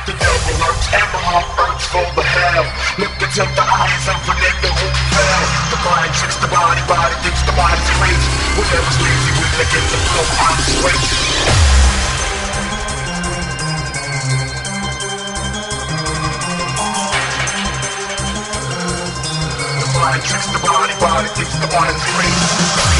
the devil lurks and my heart hurts for the hell. Look into the eyes of an nigga who fell. The mind tricks the body, body thinks the body's crazy. Whatever's lazy when they get the flow, I'm straight. The mind tricks the body, body thinks the body's crazy.